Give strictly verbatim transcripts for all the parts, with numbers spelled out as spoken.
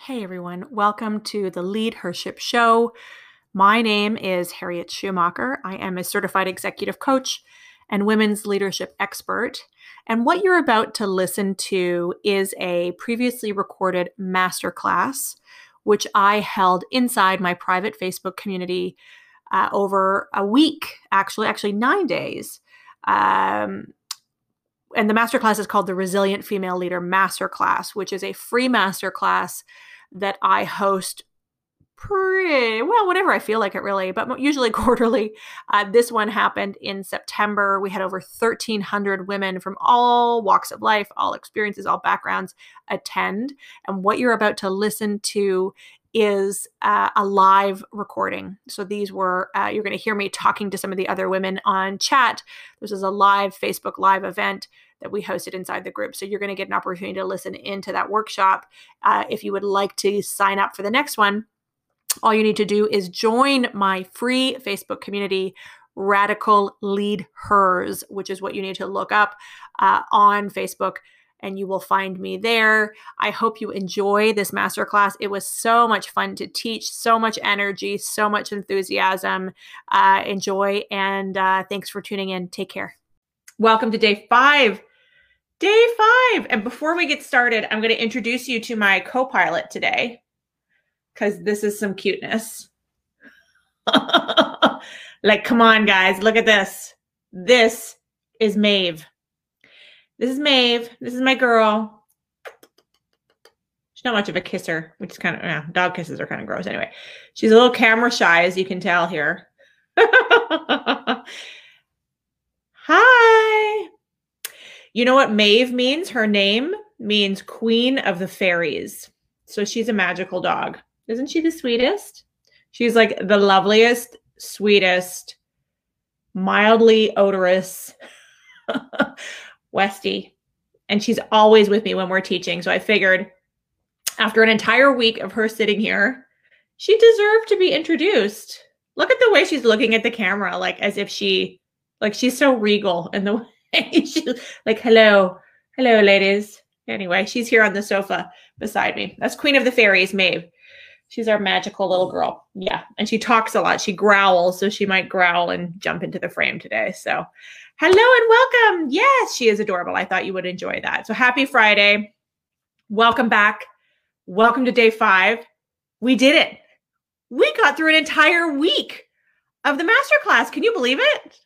Hey everyone, welcome to the Lead Hership Show. My name is Harriet Schumacher. I am a certified executive coach and women's leadership expert. And what you're about to listen to is a previously recorded masterclass, which I held inside my private Facebook community uh, over a week, actually, actually nine days. Um, and the masterclass is called the Resilient Female Leader Masterclass, which is a free masterclass that I host pretty well, whenever I feel like it, really, but usually quarterly. Uh, this one happened in September. We had over thirteen hundred women from all walks of life, all experiences, all backgrounds attend. And what you're about to listen to is uh, a live recording. So these were, uh, you're going to hear me talking to some of the other women on chat. This is a live Facebook Live event that we hosted inside the group. So you're going to get an opportunity to listen into that workshop. Uh, if you would like to sign up for the next one, all you need to do is join my free Facebook community, Radical Lead Hers, which is what you need to look up uh, on Facebook, and you will find me there. I hope you enjoy this masterclass. It was so much fun to teach, so much energy, so much enthusiasm. Uh, enjoy, and uh, thanks for tuning in. Take care. Welcome to day five. Day five. And before we get started, I'm going to introduce you to my co-pilot today, because this is some cuteness. Like, come on, guys, look at this. This is Maeve. This is Maeve. This is my girl. She's not much of a kisser, which is kind of, yeah, dog kisses are kind of gross anyway. She's a little camera shy, as you can tell here. Hi. You know what Maeve means? Her name means Queen of the Fairies. So she's a magical dog. Isn't she the sweetest? She's like the loveliest, sweetest, mildly odorous Westie. And she's always with me when we're teaching. So I figured after an entire week of her sitting here, she deserved to be introduced. Look at the way she's looking at the camera, like as if she, like she's so regal in the way she's like, hello, hello, ladies. Anyway, she's here on the sofa beside me. That's Queen of the Fairies, Maeve. She's our magical little girl. Yeah. And she talks a lot. She growls, so she might growl and jump into the frame today. So hello and welcome. Yes, she is adorable. I thought you would enjoy that. So happy Friday. Welcome back. Welcome to day five. We did it. We got through an entire week of the masterclass. Can you believe it?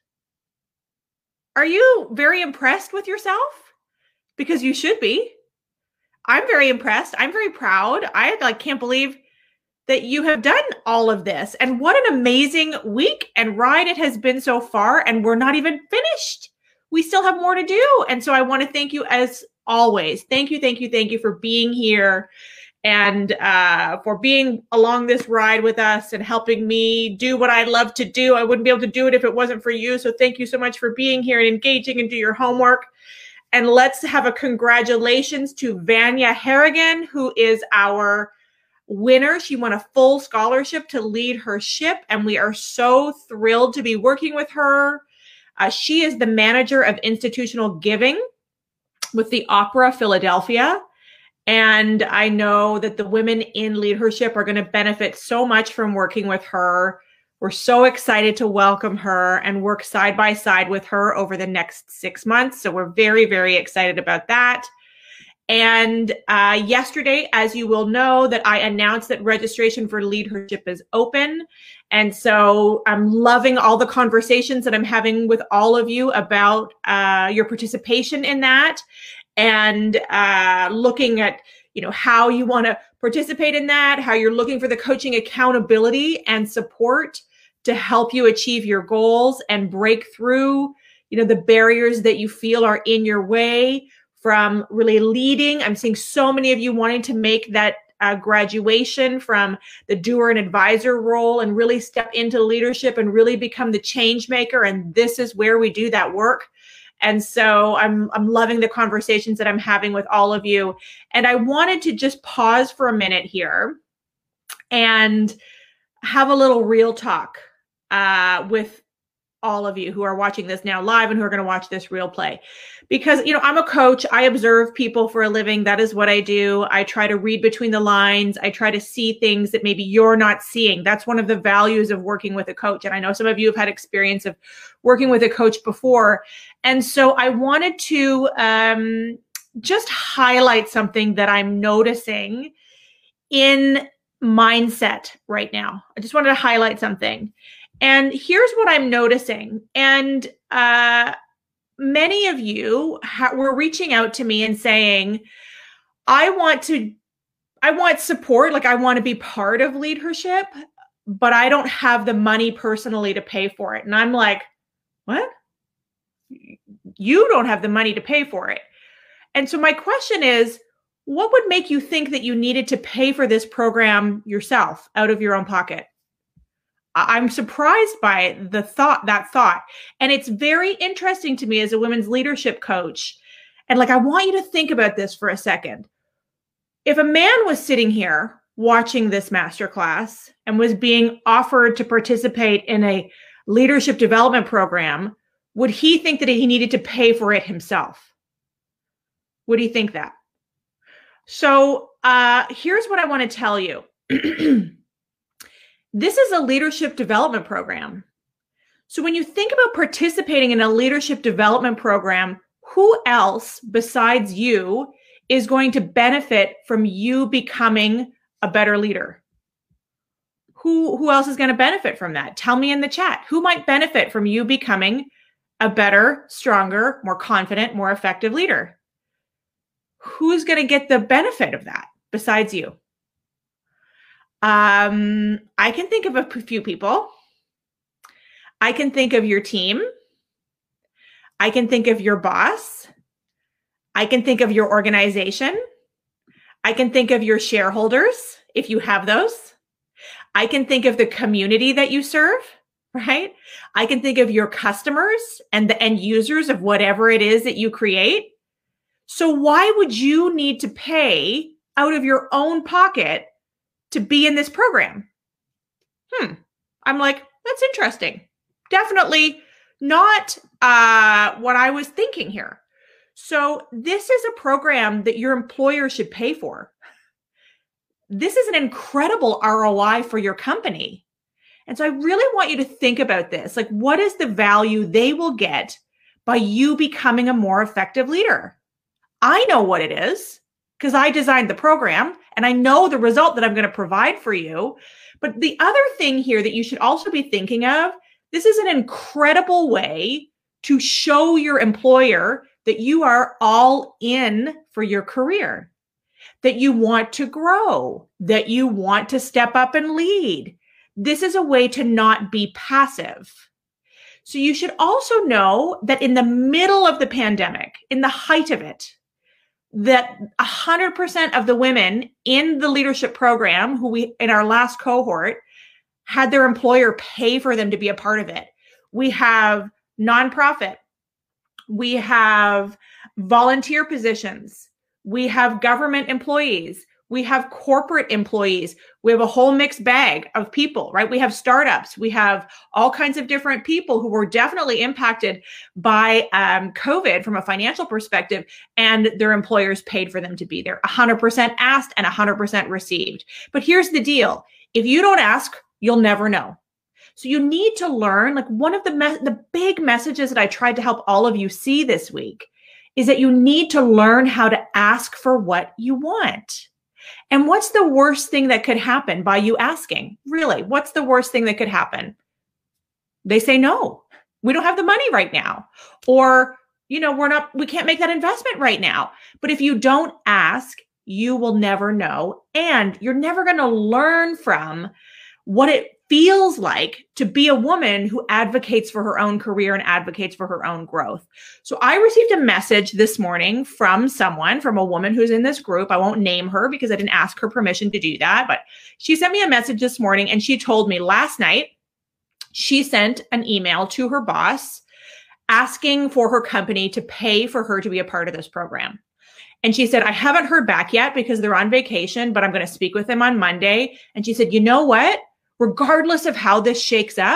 Are you very impressed with yourself? Because you should be. I'm very impressed. I'm very proud. I like can't believe that you have done all of this. And what an amazing week and ride it has been so far. And we're not even finished. We still have more to do. And so I want to thank you as always. Thank you, thank you, thank you for being here and uh, for being along this ride with us and helping me do what I love to do. I wouldn't be able to do it if it wasn't for you. So thank you so much for being here and engaging and do your homework. And let's have a congratulations to Vanya Harrigan, who is our winner. She won a full scholarship to lead her ship, and we are so thrilled to be working with her. Uh, she is the manager of institutional giving with the Opera Philadelphia. And I know that the women in leadership are going to benefit so much from working with her. We're so excited to welcome her and work side by side with her over the next six months. So we're very, very excited about that. And uh, yesterday, as you will know, that I announced that registration for Lead Hership is open. And so I'm loving all the conversations that I'm having with all of you about uh, your participation in that and uh, looking at, you know, how you want to participate in that, how you're looking for the coaching accountability and support to help you achieve your goals and break through, you know, the barriers that you feel are in your way. From really leading, I'm seeing so many of you wanting to make that uh, graduation from the doer and advisor role and really step into leadership and really become the change maker. And this is where we do that work. And so I'm, I'm loving the conversations that I'm having with all of you. And I wanted to just pause for a minute here and have a little real talk uh, with all of you who are watching this now live and who are going to watch this real play. Because, you know, I'm a coach. I observe people for a living. That is what I do. I try to read between the lines. I try to see things that maybe you're not seeing. That's one of the values of working with a coach. And I know some of you have had experience of working with a coach before. And so I wanted to um, just highlight something that I'm noticing in mindset right now. I just wanted to highlight something. And here's what I'm noticing. And uh, many of you ha- were reaching out to me and saying, I want to, I want support. Like I want to be part of leadership, but I don't have the money personally to pay for it. And I'm like, what? You don't have the money to pay for it. And so my question is, what would make you think that you needed to pay for this program yourself out of your own pocket? I'm surprised by the thought, that thought. And it's very interesting to me as a women's leadership coach. And like, I want you to think about this for a second. If a man was sitting here watching this masterclass and was being offered to participate in a leadership development program, would he think that he needed to pay for it himself? Would he think that? So uh, here's what I want to tell you. This is a leadership development program. So when you think about participating in a leadership development program, who else besides you is going to benefit from you becoming a better leader? Who, who else is going to benefit from that? Tell me in the chat. Who might benefit from you becoming a better, stronger, more confident, more effective leader? Who's going to get the benefit of that besides you? Um, I can think of a few people. I can think of your team. I can think of your boss. I can think of your organization. I can think of your shareholders, if you have those. I can think of the community that you serve, right? I can think of your customers and the end users of whatever it is that you create. So why would you need to pay out of your own pocket to be in this program? Hmm. I'm like, that's interesting. Definitely not uh, what I was thinking here. So this is a program that your employer should pay for. This is an incredible R O I for your company. And so I really want you to think about this. Like, what is the value they will get by you becoming a more effective leader? I know what it is because I designed the program and I know the result that I'm going to provide for you. But the other thing here that you should also be thinking of, this is an incredible way to show your employer that you are all in for your career, that you want to grow, that you want to step up and lead. This is a way to not be passive. So you should also know that in the middle of the pandemic, in the height of it, that one hundred percent of the women in the leadership program who we, in our last cohort, had their employer pay for them to be a part of it. We have nonprofit. We have volunteer positions. We have government employees. We have corporate employees. We have a whole mixed bag of people, right? We have startups. We have all kinds of different people who were definitely impacted by um, COVID from a financial perspective, and their employers paid for them to be there. one hundred percent asked and one hundred percent received. But here's the deal. If you don't ask, you'll never know. So you need to learn, like one of the, me- the big messages that I tried to help all of you see this week is that you need to learn how to ask for what you want. And what's the worst thing that could happen by you asking? Really, what's the worst thing that could happen? They say, no, we don't have the money right now. Or, you know, we're not, we can't make that investment right now. But if you don't ask, you will never know. And you're never going to learn from what it feels like to be a woman who advocates for her own career and advocates for her own growth. So I received a message this morning from someone, from a woman who's in this group. I won't name her because I didn't ask her permission to do that, but she sent me a message this morning and she told me last night she sent an email to her boss asking for her company to pay for her to be a part of this program. And she said, I haven't heard back yet because they're on vacation, but I'm going to speak with them on Monday. And she said, you know what? Regardless of how this shakes up,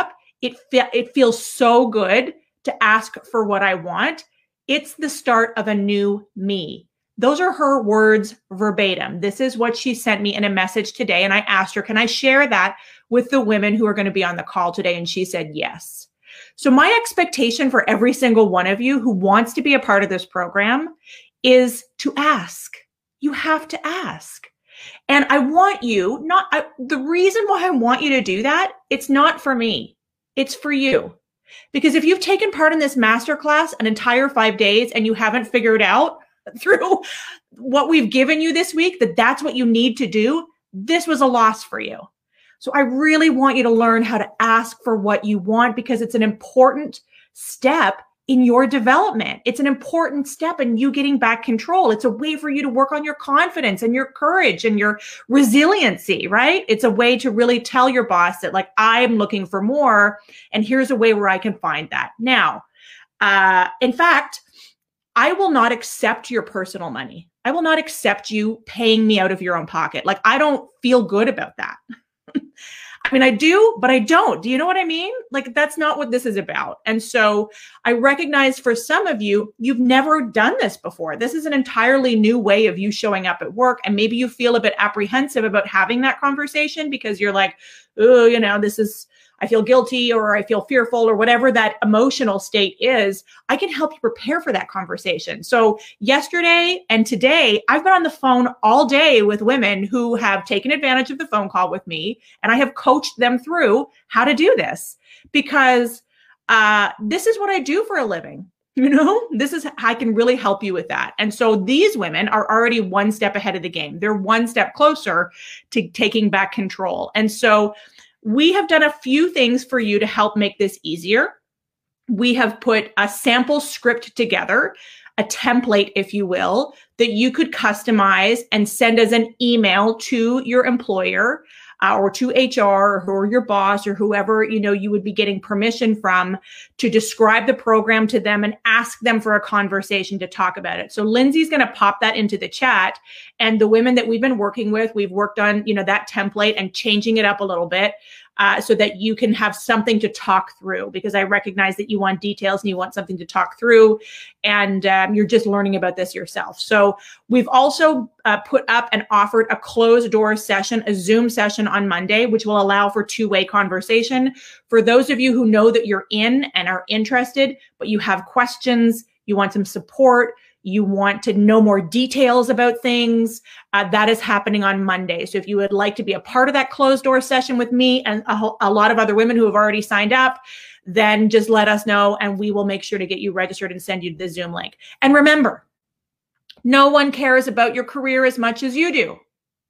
It, fe- it feels so good to ask for what I want. It's the start of a new me. Those are her words verbatim. This is what she sent me in a message today. And I asked her, can I share that with the women who are going to be on the call today? And she said, yes. So my expectation for every single one of you who wants to be a part of this program is to ask. You have to ask. And I want you, not I, the reason why I want you to do that, it's not for me. It's for you. Because if you've taken part in this masterclass an entire five days and you haven't figured out through what we've given you this week that that's what you need to do, this was a loss for you. So I really want you to learn how to ask for what you want, because it's an important step in your development. It's an important step in you getting back control. It's a way for you to work on your confidence and your courage and your resiliency, right? It's a way to really tell your boss that, like, I'm looking for more, and here's a way where I can find that. Now, uh, in fact, I will not accept your personal money. I will not accept you paying me out of your own pocket. Like, I don't feel good about that. I mean, I do, but I don't. Do you know what I mean? Like, that's not what this is about. And so I recognize for some of you, you've never done this before. This is an entirely new way of you showing up at work. And maybe you feel a bit apprehensive about having that conversation because you're like, oh, you know, this is, I feel guilty, or I feel fearful, or whatever that emotional state is. I can help you prepare for that conversation. So yesterday and today, I've been on the phone all day with women who have taken advantage of the phone call with me, and I have coached them through how to do this, because uh, this is what I do for a living. You know, this is, I can really help you with that. And so these women are already one step ahead of the game. They're one step closer to taking back control. And so we have done a few things for you to help make this easier. We have put a sample script together, a template, if you will, that you could customize and send as an email to your employer uh, or to H R or your boss or whoever, you know, you would be getting permission from to describe the program to them and ask them for a conversation to talk about it. So Lindsay's going to pop that into the chat, and the women that we've been working with, we've worked on, you know, that template and changing it up a little bit. Uh, so that you can have something to talk through, because I recognize that you want details and you want something to talk through, and um, you're just learning about this yourself. So we've also uh, put up and offered a closed door session, a Zoom session on Monday, which will allow for two-way conversation. For those of you who know that you're in and are interested, but you have questions, you want some support, you want to know more details about things, uh, that is happening on Monday. So if you would like to be a part of that closed door session with me and a, a lot of other women who have already signed up, then just let us know and we will make sure to get you registered and send you the Zoom link. And remember, no one cares about your career as much as you do.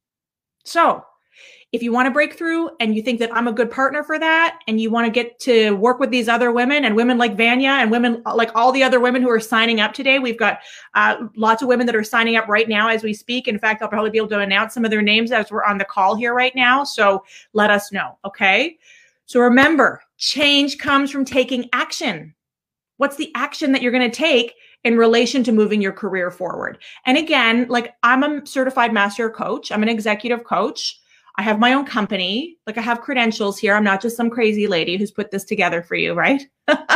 So if you want to break through and you think that I'm a good partner for that, and you want to get to work with these other women and women like Vanya and women like all the other women who are signing up today, we've got uh, lots of women that are signing up right now as we speak. In fact, I'll probably be able to announce some of their names as we're on the call here right now. So let us know. Okay. So remember, change comes from taking action. What's the action that you're going to take in relation to moving your career forward? And again, like, I'm a certified master coach. I'm an executive coach. I have my own company. Like, I have credentials here. I'm not just some crazy lady who's put this together for you, right?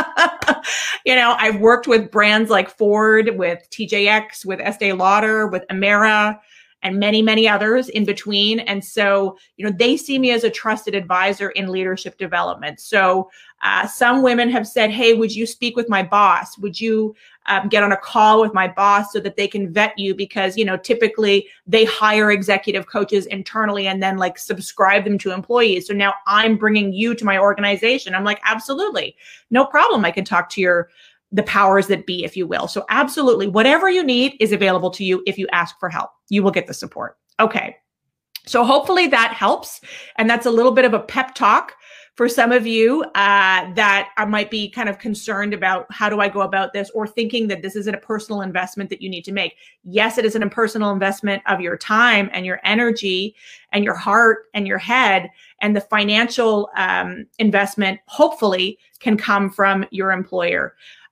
You know, I've worked with brands like Ford, with T J X, with Estee Lauder, with Amera, and many, many others in between. And so, you know, they see me as a trusted advisor in leadership development. So uh, some women have said, hey, would you speak with my boss? Would you um, get on a call with my boss so that they can vet you? Because, you know, typically they hire executive coaches internally and then like subscribe them to employees. So now I'm bringing you to my organization. I'm like, absolutely, no problem. I can talk to your the powers that be, if you will. So absolutely, whatever you need is available to you. If you ask for help, you will get the support. Okay. So hopefully that helps. And that's a little bit of a pep talk for some of you uh, that are, might be kind of concerned about how do I go about this, or thinking that this isn't a personal investment that you need to make. Yes, it is an personal investment of your time and your energy and your heart and your head, and the financial um, investment hopefully can come from your employer.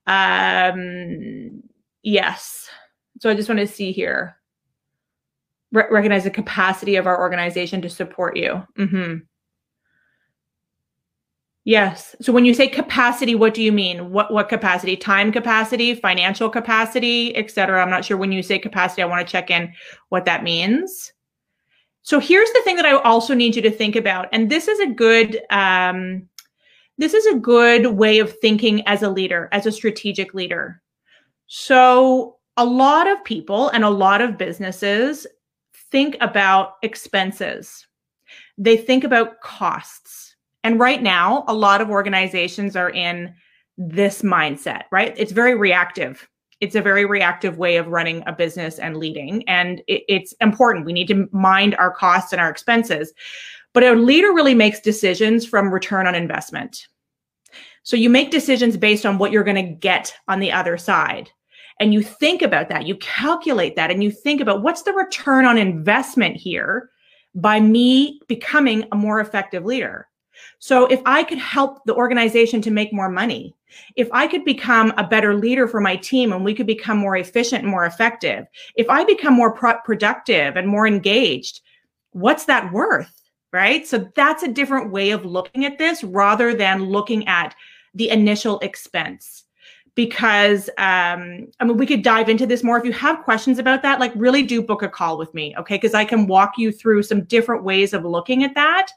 Um, yes. So I just want to see here. Re- recognize the capacity of our organization to support you. Mm-hmm. Yes. So when you say capacity, what do you mean? What what capacity? Time capacity, financial capacity, et cetera. I'm not sure when you say capacity, I want to check in what that means. So here's the thing that I also need you to think about, and this is a good um, this is a good way of thinking as a leader, as a strategic leader. So a lot of people and a lot of businesses think about expenses. They think about costs. And right now, a lot of organizations are in this mindset, right? It's very reactive. It's a very reactive way of running a business and leading. And it, it's important. We need to mind our costs and our expenses. But a leader really makes decisions from return on investment. So you make decisions based on what you're going to get on the other side. And you think about that, you calculate that, and you think about what's the return on investment here by me becoming a more effective leader. So if I could help the organization to make more money, if I could become a better leader for my team and we could become more efficient and more effective, if I become more pro- productive and more engaged, what's that worth, right? So that's a different way of looking at this rather than looking at the initial expense. Because, um, I mean, we could dive into this more. If you have questions about that, like really do book a call with me, okay? Because I can walk you through some different ways of looking at that.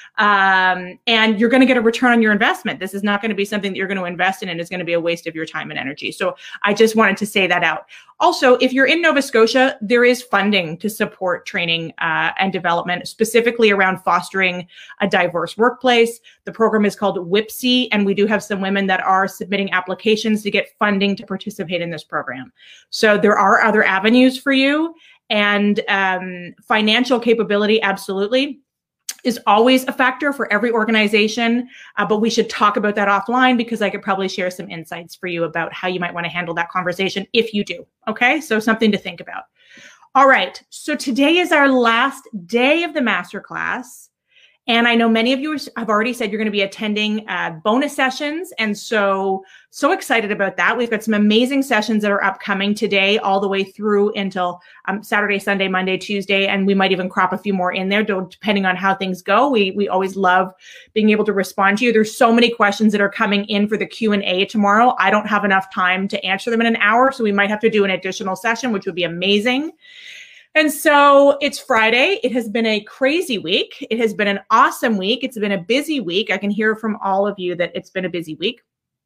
Um, and you're going to get a return on your investment. This is not going to be something that you're going to invest in and is going to be a waste of your time and energy. So I just wanted to say that out. Also, if you're in Nova Scotia, there is funding to support training uh, and development, specifically around fostering a diverse workplace. The program is called W I P S I, and we do have some women that are submitting applications to get funding to participate in this program. So there are other avenues for you, and um, financial capability, absolutely, is always a factor for every organization, uh, but we should talk about that offline because I could probably share some insights for you about how you might want to handle that conversation if you do, okay? So something to think about. All right, so today is our last day of the masterclass. And I know many of you have already said you're going to be attending uh, bonus sessions. And so, so excited about that. We've got some amazing sessions that are upcoming today, all the way through until um, Saturday, Sunday, Monday, Tuesday. And we might even crop a few more in there, depending on how things go. We, we always love being able to respond to you. There's so many questions that are coming in for the Q and A tomorrow. I don't have enough time to answer them in an hour. So we might have to do an additional session, which would be amazing. And so it's Friday. It has been a crazy week. It has been an awesome week. It's been a busy week. I can hear from all of you that it's been a busy week.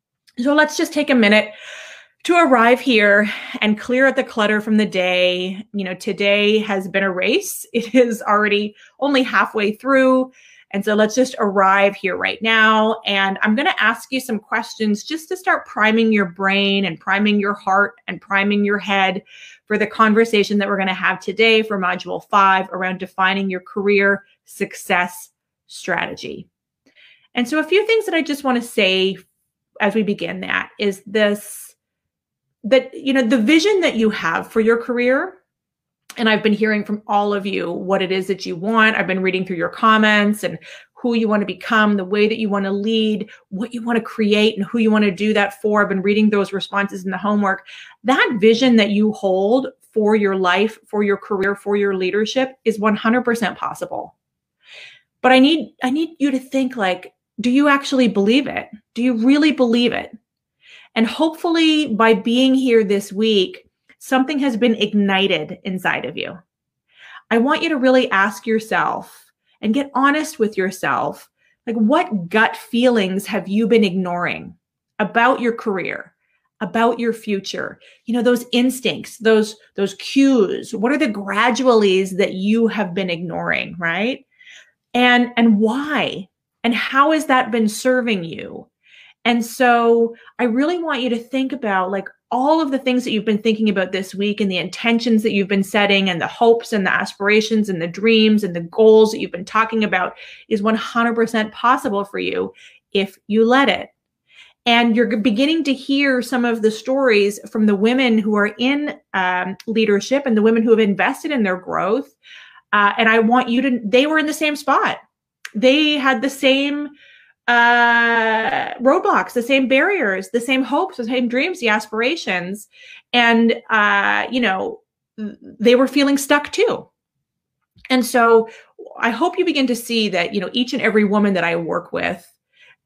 So let's just take a minute to arrive here and clear out the clutter from the day. You know, today has been a race. It is already only halfway through. And so let's just arrive here right now. And I'm going to ask you some questions just to start priming your brain and priming your heart and priming your head for the conversation that we're going to have today for module five around defining your career success strategy. And so a few things that I just want to say as we begin that is this, that, you know, the vision that you have for your career. And I've been hearing from all of you what it is that you want. I've been reading through your comments and who you want to become, the way that you want to lead, what you want to create, and who you want to do that for. I've been reading those responses in the homework. That vision that you hold for your life, for your career, for your leadership is one hundred percent possible. But I need, I need you to think like, do you actually believe it? Do you really believe it? And hopefully by being here this week, something has been ignited inside of you. I want you to really ask yourself and get honest with yourself, like what gut feelings have you been ignoring about your career, about your future? You know, those instincts, those, those cues, what are the gradualities that you have been ignoring, right? And, and why? And how has that been serving you? And so I really want you to think about like all of the things that you've been thinking about this week and the intentions that you've been setting and the hopes and the aspirations and the dreams and the goals that you've been talking about is one hundred percent possible for you if you let it. And you're beginning to hear some of the stories from the women who are in um, leadership and the women who have invested in their growth. Uh, and I want you to, they were in the same spot. They had the same uh, roadblocks, the same barriers, the same hopes, the same dreams, the aspirations. And, uh, you know, they were feeling stuck too. And so I hope you begin to see that, you know, each and every woman that I work with,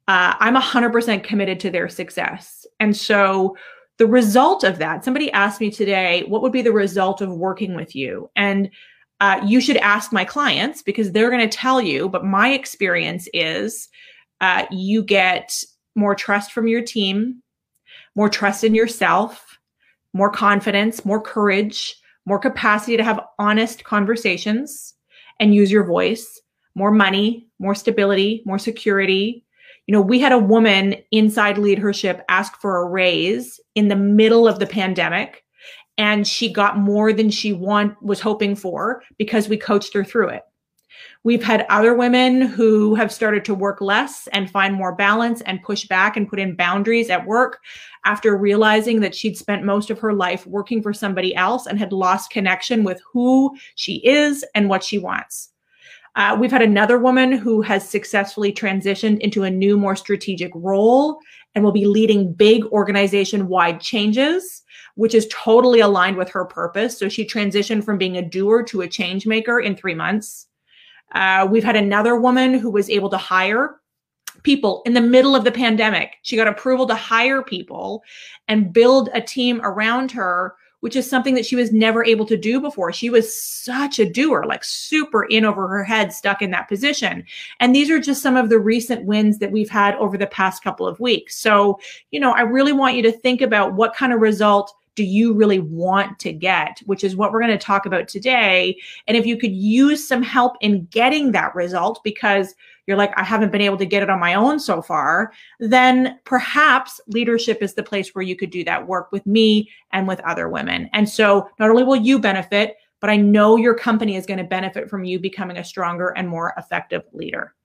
uh, I'm one hundred percent committed to their success. And so the result of that, somebody asked me today, what would be the result of working with you? And uh, you should ask my clients, because they're going to tell you, but my experience is uh, you get more trust from your team, more trust in yourself, more confidence, more courage, more capacity to have honest conversations and use your voice, more money, more stability, more security. You know, we had a woman inside leadership ask for a raise in the middle of the pandemic, and she got more than she want, was hoping for, because we coached her through it. We've had other women who have started to work less and find more balance and push back and put in boundaries at work after realizing that she'd spent most of her life working for somebody else and had lost connection with who she is and what she wants. Uh, we've had another woman who has successfully transitioned into a new, more strategic role and will be leading big organization-wide changes, which is totally aligned with her purpose. So she transitioned from being a doer to a change maker in three months. Uh, we've had another woman who was able to hire people in the middle of the pandemic. She got approval to hire people and build a team around her, which is something that she was never able to do before. She was such a doer, like super in over her head, stuck in that position. And these are just some of the recent wins that we've had over the past couple of weeks. So, you know, I really want you to think about what kind of result do you really want to get, which is what we're going to talk about today. And if you could use some help in getting that result because you're like, I haven't been able to get it on my own so far, then perhaps leadership is the place where you could do that work with me and with other women. And so not only will you benefit, but I know your company is going to benefit from you becoming a stronger and more effective leader.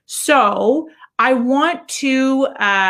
So I want to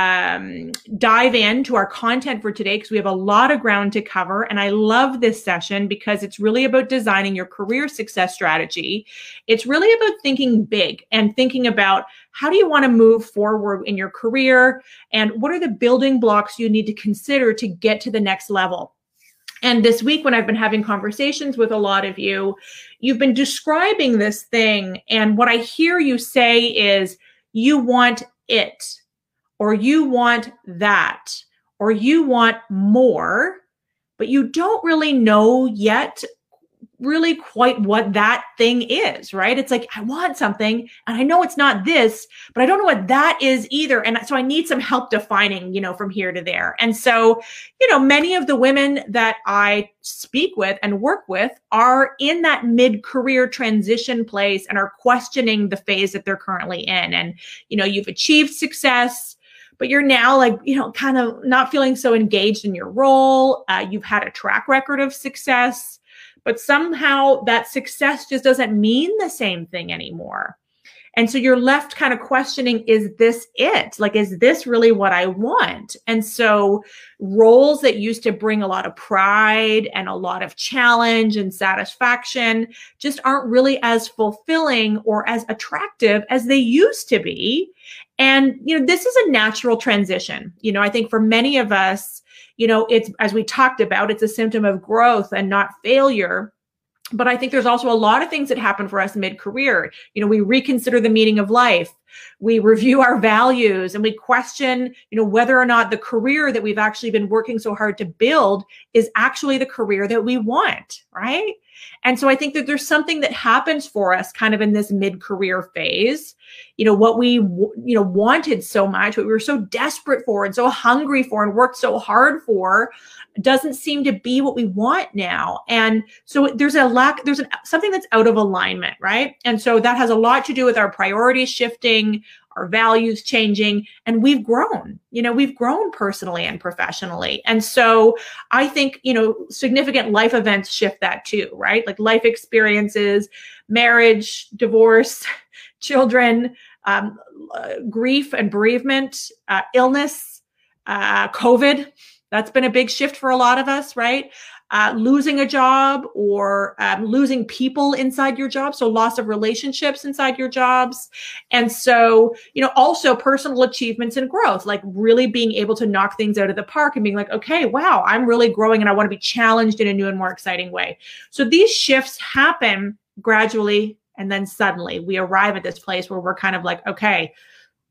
um, dive into our content for today because we have a lot of ground to cover. And I love this session because it's really about designing your career success strategy. It's really about thinking big and thinking about how do you want to move forward in your career and what are the building blocks you need to consider to get to the next level. And this week, when I've been having conversations with a lot of you, you've been describing this thing. And what I hear you say is, you want it, or you want that, or you want more, but you don't really know yet really quite what that thing is, right? It's like, I want something and I know it's not this, but I don't know what that is either. And so I need some help defining, you know, from here to there. And so, you know, many of the women that I speak with and work with are in that mid-career transition place and are questioning the phase that they're currently in. And, you know, you've achieved success, but you're now like, you know, kind of not feeling so engaged in your role. Uh, you've had a track record of success, but somehow that success just doesn't mean the same thing anymore. And so you're left kind of questioning, is this it? Like, is this really what I want? And so roles that used to bring a lot of pride and a lot of challenge and satisfaction just aren't really as fulfilling or as attractive as they used to be. And, you know, this is a natural transition. You know, I think for many of us, you know, it's, as we talked about, it's a symptom of growth and not failure. But I think there's also a lot of things that happen for us mid-career. You know, we reconsider the meaning of life. We review our values and we question, you know, whether or not the career that we've actually been working so hard to build is actually the career that we want, right? And so I think that there's something that happens for us kind of in this mid-career phase. You know, what we, you know, wanted so much, what we were so desperate for and so hungry for and worked so hard for doesn't seem to be what we want now. And so there's a lack, there's an, something that's out of alignment, right? And so that has a lot to do with our priorities shifting, our values changing, and we've grown, you know, we've grown personally and professionally. And so I think, you know, significant life events shift that too, right? Like life experiences, marriage, divorce, children, um, uh, grief and bereavement, uh, illness, uh, COVID. That's been a big shift for a lot of us, right? Uh, losing a job or um, losing people inside your job. So loss of relationships inside your jobs. And so, you know, also personal achievements and growth, like really being able to knock things out of the park and being like, okay, wow, I'm really growing and I want to be challenged in a new and more exciting way. So these shifts happen gradually. And then suddenly we arrive at this place where we're kind of like, okay,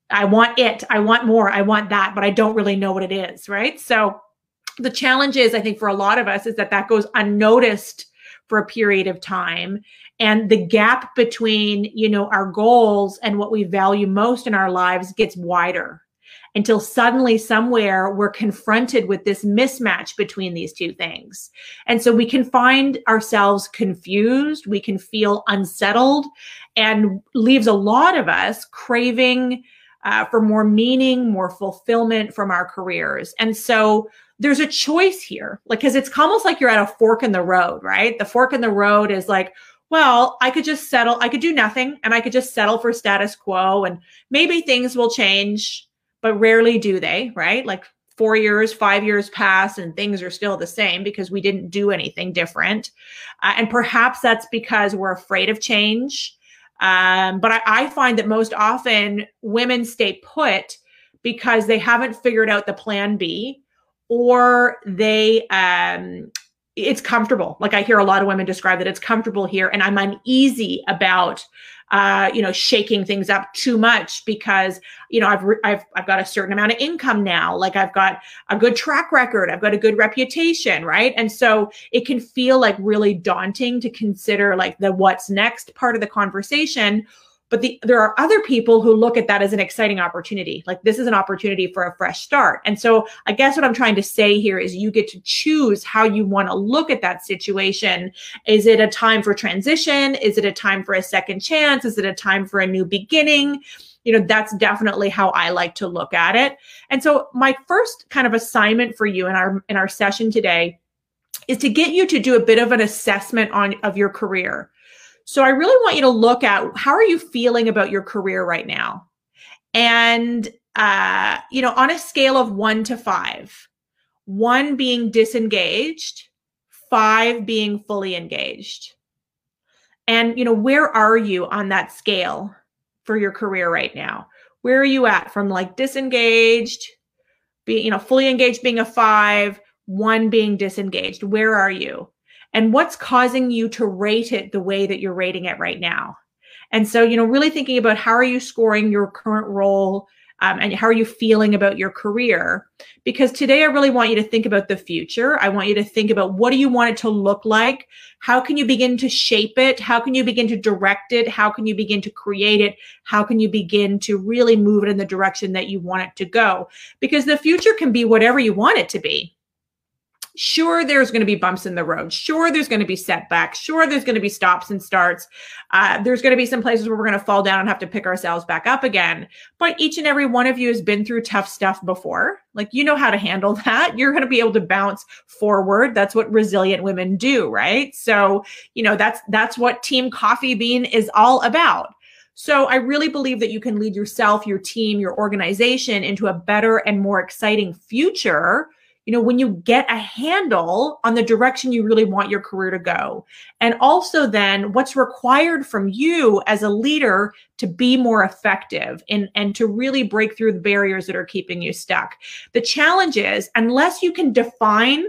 I want it. I want more. I want that, but I don't really know what it is, right? So the challenge is, I think for a lot of us, is that that goes unnoticed for a period of time. And the gap between, you know, our goals and what we value most in our lives gets wider until suddenly somewhere we're confronted with this mismatch between these two things. And so we can find ourselves confused, we can feel unsettled, and leaves a lot of us craving uh, for more meaning, more fulfillment from our careers. And so there's a choice here, like, because it's almost like you're at a fork in the road, right? The fork in the road is like, well, I could just settle, I could do nothing, and I could just settle for status quo, and maybe things will change, but rarely do they, right? Like four years, five years pass and things are still the same because we didn't do anything different. Uh, and perhaps that's because we're afraid of change. Um, but I, I find that most often women stay put because they haven't figured out the plan B, or they, um, it's comfortable. Like I hear a lot of women describe that it's comfortable here, and I'm uneasy about, uh, you know, shaking things up too much because, you know, I've, re- I've, I've got a certain amount of income now. Like I've got a good track record. I've got a good reputation. Right. And so it can feel like really daunting to consider like the what's next part of the conversation. But the, there are other people who look at that as an exciting opportunity. Like this is an opportunity for a fresh start. And so I guess what I'm trying to say here is you get to choose how you want to look at that situation. Is it a time for transition? Is it a time for a second chance? Is it a time for a new beginning? You know, that's definitely how I like to look at it. And so my first kind of assignment for you in our, in our session today is to get you to do a bit of an assessment on, of your career. So I really want you to look at, how are you feeling about your career right now? And, uh, you know, on a scale of one to five, one being disengaged, five being fully engaged. And, you know, where are you on that scale for your career right now? Where are you at from like disengaged, being, you know, fully engaged being a five, one being disengaged? Where are you? And what's causing you to rate it the way that you're rating it right now? And so, you know, really thinking about how are you scoring your current role, um, and how are you feeling about your career? Because today I really want you to think about the future. I want you to think about, what do you want it to look like? How can you begin to shape it? How can you begin to direct it? How can you begin to create it? How can you begin to really move it in the direction that you want it to go? Because the future can be whatever you want it to be. Sure, there's going to be bumps in the road. Sure, there's going to be setbacks. Sure, there's going to be stops and starts. Uh, there's going to be some places where we're going to fall down and have to pick ourselves back up again. But each and every one of you has been through tough stuff before. Like, you know how to handle that. You're going to be able to bounce forward. That's what resilient women do, right? So, you know, that's, that's what Team Coffee Bean is all about. So I really believe that you can lead yourself, your team, your organization into a better and more exciting future, you know, when you get a handle on the direction you really want your career to go. And also then what's required from you as a leader to be more effective and, and to really break through the barriers that are keeping you stuck. The challenge is, unless you can define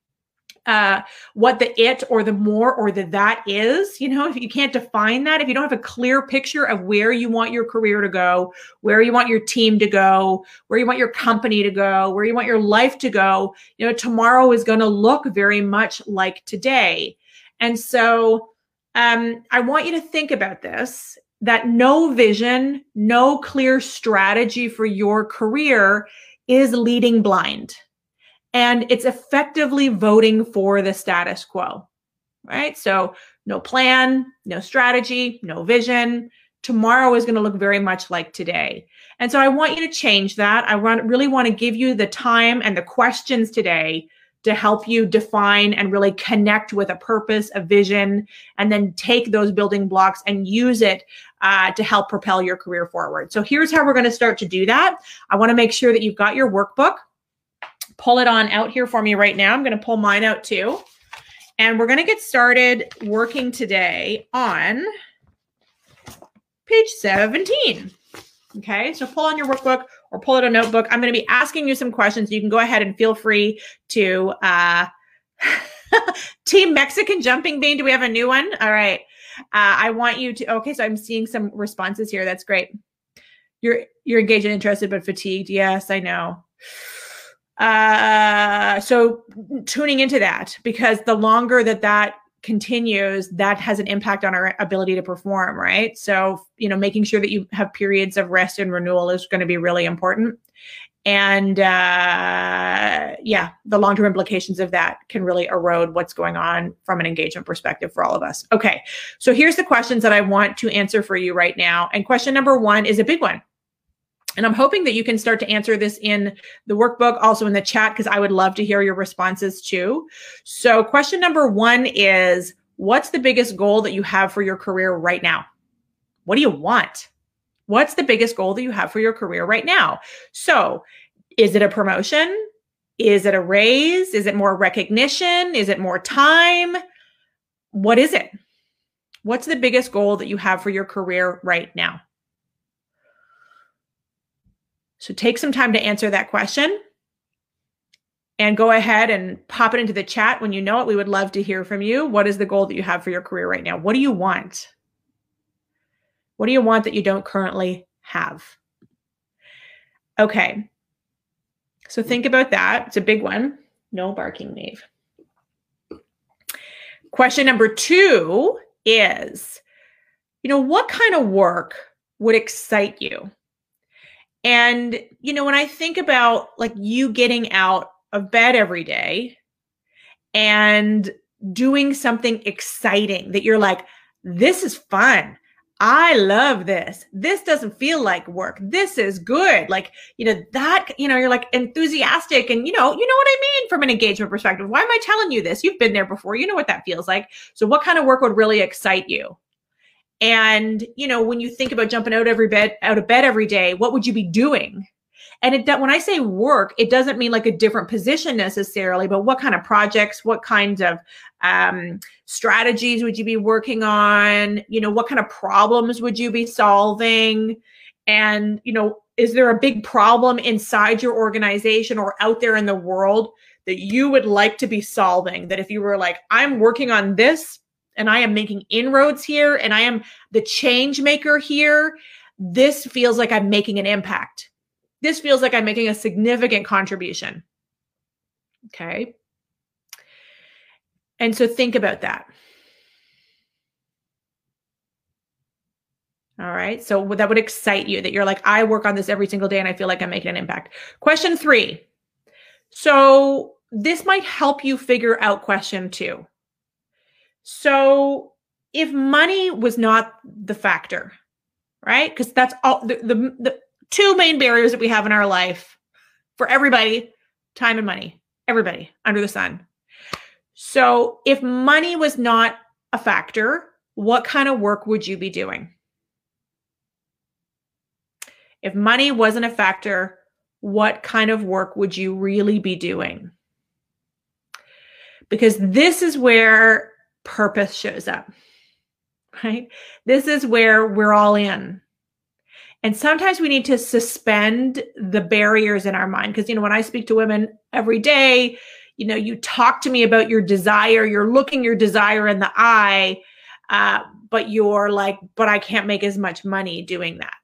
Uh, what the it or the more or the that is, you know, if you can't define that, if you don't have a clear picture of where you want your career to go, where you want your team to go, where you want your company to go, where you want your life to go, you know, tomorrow is going to look very much like today. And so um, I want you to think about this, that no vision, no clear strategy for your career is leading blind. And it's effectively voting for the status quo, right? So no plan, no strategy, no vision. Tomorrow is going to look very much like today. And so I want you to change that. I want, really want to give you the time and the questions today to help you define and really connect with a purpose, a vision, and then take those building blocks and use it uh, to help propel your career forward. So here's how we're going to start to do that. I want to make sure that you've got your workbook. Pull it on out here for me right now. I'm going to pull mine out too. And we're going to get started working today on page seventeen. Okay, so pull on your workbook or pull out a notebook. I'm going to be asking you some questions. You can go ahead and feel free to, uh, Team Mexican Jumping Bean. Do we have a new one? All right. Uh, I want you to, okay, so I'm seeing some responses here. That's great. You're, you're engaged and interested, but fatigued. Yes, I know. Uh, so tuning into that, because the longer that that continues, that has an impact on our ability to perform, right? So, you know, making sure that you have periods of rest and renewal is going to be really important. And uh, yeah, the long-term implications of that can really erode what's going on from an engagement perspective for all of us. Okay, so here's the questions that I want to answer for you right now. And question number one is a big one. And I'm hoping that you can start to answer this in the workbook, also in the chat, because I would love to hear your responses too. So question number one is, what's the biggest goal that you have for your career right now? What do you want? What's the biggest goal that you have for your career right now? So is it a promotion? Is it a raise? Is it more recognition? Is it more time? What is it? What's the biggest goal that you have for your career right now? So take some time to answer that question and go ahead and pop it into the chat when you know it. We would love to hear from you. What is the goal that you have for your career right now? What do you want? What do you want that you don't currently have? Okay. So think about that. It's a big one. No barking, Maeve. Question number two is, you know, what kind of work would excite you? And, you know, when I think about like you getting out of bed every day and doing something exciting that you're like, this is fun. I love this. This doesn't feel like work. This is good. Like, you know, that, you know, you're like enthusiastic and, you know, you know what I mean from an engagement perspective. Why am I telling you this? You've been there before. You know what that feels like. So what kind of work would really excite you? And, you know, when you think about jumping out every bed, out of bed every day, what would you be doing? And it, when I say work, it doesn't mean like a different position necessarily, but what kind of projects, what kinds of um, strategies would you be working on? You know, what kind of problems would you be solving? And, you know, is there a big problem inside your organization or out there in the world that you would like to be solving? That if you were like, I'm working on this, and I am making inroads here, and I am the change maker here, this feels like I'm making an impact. This feels like I'm making a significant contribution. Okay. And so think about that. All right. So that would excite you, that you're like, I work on this every single day and I feel like I'm making an impact. Question three. So this might help you figure out question two. So if money was not the factor, right? Because that's all the, the, the two main barriers that we have in our life for everybody, time and money, everybody under the sun. So if money was not a factor, what kind of work would you be doing? If money wasn't a factor, what kind of work would you really be doing? Because this is where purpose shows up, right? This is where we're all in. And sometimes we need to suspend the barriers in our mind. Because, you know, when I speak to women every day, you know, you talk to me about your desire, you're looking your desire in the eye, uh, but you're like, but I can't make as much money doing that.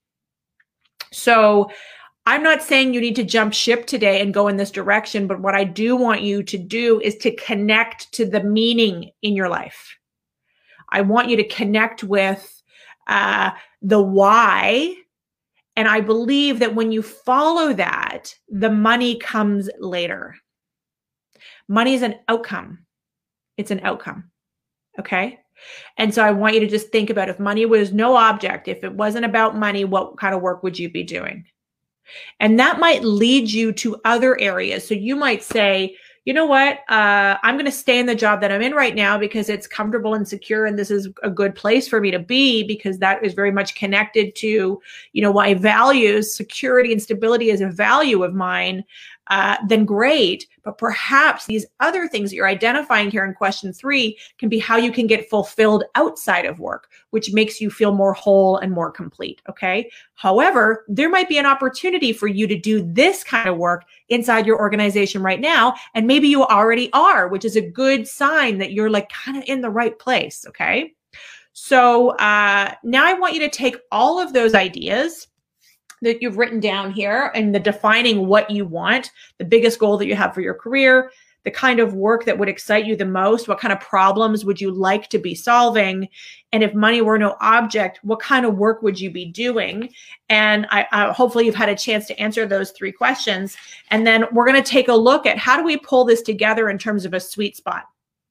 So I'm not saying you need to jump ship today and go in this direction, but what I do want you to do is to connect to the meaning in your life. I want you to connect with uh, the why. And I believe that when you follow that, the money comes later. Money is an outcome. It's an outcome. Okay. And so I want you to just think about, if money was no object, if it wasn't about money, what kind of work would you be doing? And that might lead you to other areas. So you might say, you know what, uh, I'm going to stay in the job that I'm in right now because it's comfortable and secure. And this is a good place for me to be, because that is very much connected to, you know, my values. Security and stability is a value of mine. Uh, then great. But perhaps these other things that you're identifying here in question three can be how you can get fulfilled outside of work, which makes you feel more whole and more complete. Okay. However, there might be an opportunity for you to do this kind of work inside your organization right now. And maybe you already are, which is a good sign that you're like kind of in the right place. Okay. So uh, now I want you to take all of those ideas that you've written down here, and the defining what you want, the biggest goal that you have for your career, the kind of work that would excite you the most, what kind of problems would you like to be solving? And if money were no object, what kind of work would you be doing? And I, I hopefully you've had a chance to answer those three questions. And then we're going to take a look at how do we pull this together in terms of a sweet spot,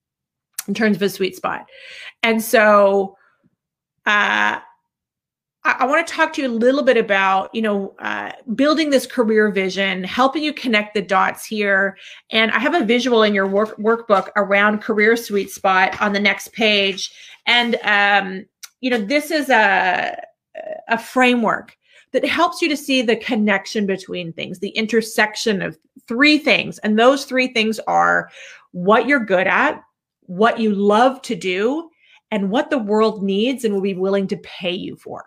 in terms of a sweet spot. And so, uh, I want to talk to you a little bit about, you know, uh, building this career vision, helping you connect the dots here. And I have a visual in your work workbook around career sweet spot on the next page. And, um, you know, this is a, a framework that helps you to see the connection between things, the intersection of three things. And those three things are what you're good at, what you love to do, and what the world needs and will be willing to pay you for.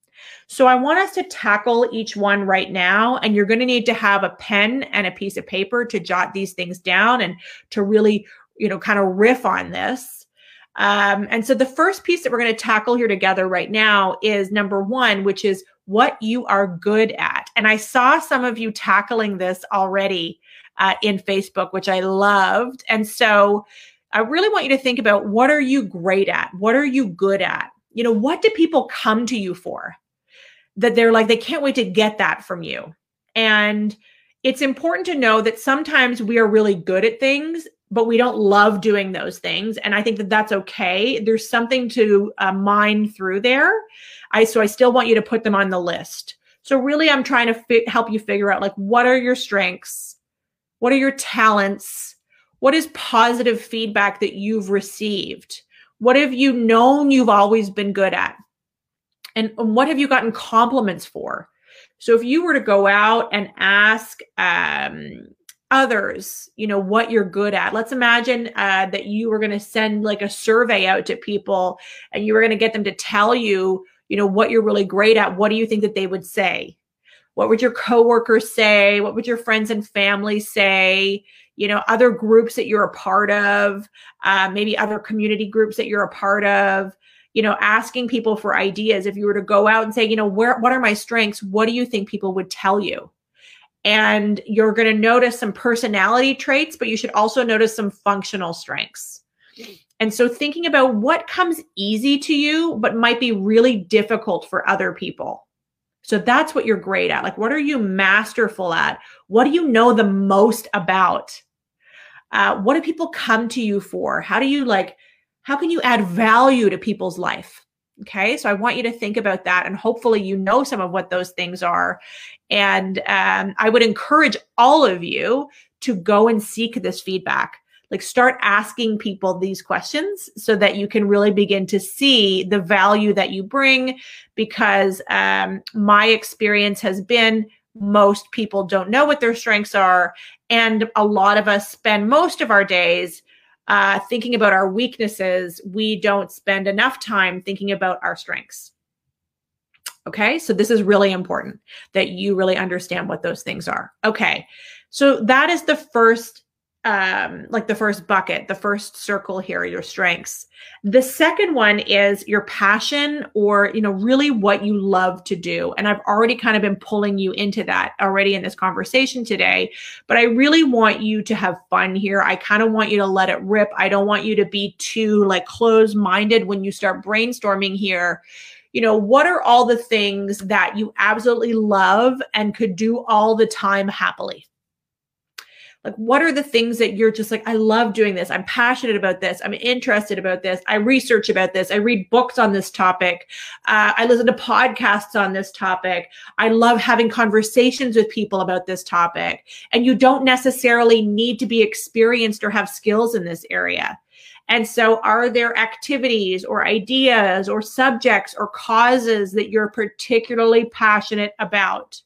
So I want us to tackle each one right now, and you're going to need to have a pen and a piece of paper to jot these things down and to really, you know, kind of riff on this. Um, and so the first piece that we're going to tackle here together right now is number one, which is what you are good at. And I saw some of you tackling this already uh, in Facebook, which I loved. And so I really want you to think about, what are you great at? What are you good at? You know, what do people come to you for? That they're like, they can't wait to get that from you. And it's important to know that sometimes we are really good at things, but we don't love doing those things. And I think that that's okay. There's something to uh, mine through there. I, so I still want you to put them on the list. So really, I'm trying to fi- help you figure out, like, what are your strengths? What are your talents? What is positive feedback that you've received? What have you known you've always been good at? And what have you gotten compliments for? So if you were to go out and ask um, others, you know, what you're good at, let's imagine uh, that you were going to send like a survey out to people and you were going to get them to tell you, you know, what you're really great at. What do you think that they would say? What would your coworkers say? What would your friends and family say? You know, other groups that you're a part of, uh, maybe other community groups that you're a part of. You know, asking people for ideas. If you were to go out and say, you know, where, what are my strengths? What do you think people would tell you? And you're going to notice some personality traits, but you should also notice some functional strengths. And so thinking about what comes easy to you, but might be really difficult for other people. So that's what you're great at. Like, what are you masterful at? What do you know the most about? Uh, what do people come to you for? How do you like, How can you add value to people's life? Okay, so I want you to think about that, and hopefully you know some of what those things are. And um, I would encourage all of you to go and seek this feedback. Like, start asking people these questions so that you can really begin to see the value that you bring, because um, my experience has been most people don't know what their strengths are. And a lot of us spend most of our days Uh, thinking about our weaknesses. We don't spend enough time thinking about our strengths. Okay, so this is really important that you really understand what those things are. Okay, so that is the first, um, like the first bucket, the first circle here, your strengths. The second one is your passion, or, you know, really what you love to do. And I've already kind of been pulling you into that already in this conversation today, but I really want you to have fun here. I kind of want you to let it rip. I don't want you to be too like closed-minded when you start brainstorming here. You know, what are all the things that you absolutely love and could do all the time happily? Like, what are the things that you're just like, I love doing this. I'm passionate about this. I'm interested about this. I research about this. I read books on this topic. Uh, I listen to podcasts on this topic. I love having conversations with people about this topic. And you don't necessarily need to be experienced or have skills in this area. And so are there activities or ideas or subjects or causes that you're particularly passionate about?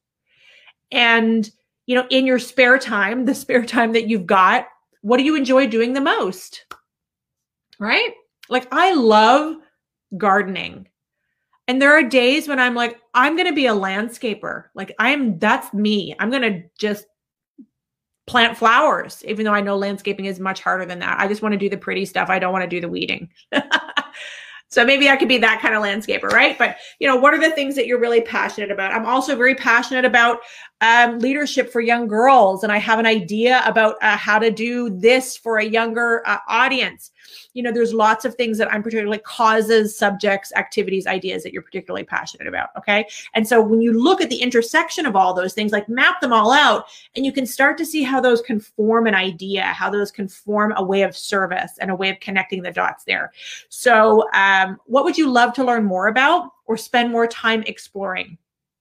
And you know, in your spare time, the spare time that you've got, what do you enjoy doing the most? Right? Like, I love gardening. And there are days when I'm like, I'm going to be a landscaper. Like, I'm, that's me. I'm going to just plant flowers, even though I know landscaping is much harder than that. I just want to do the pretty stuff. I don't want to do the weeding. So maybe I could be that kind of landscaper, right? But, you know, what are the things that you're really passionate about? I'm also very passionate about um, leadership for young girls. And I have an idea about uh, how to do this for a younger uh, audience. You know, there's lots of things that I'm particularly causes, subjects, activities, ideas that you're particularly passionate about. Okay. And so when you look at the intersection of all those things, like map them all out, and you can start to see how those can form an idea, how those can form a way of service and a way of connecting the dots there. So um, what would you love to learn more about or spend more time exploring?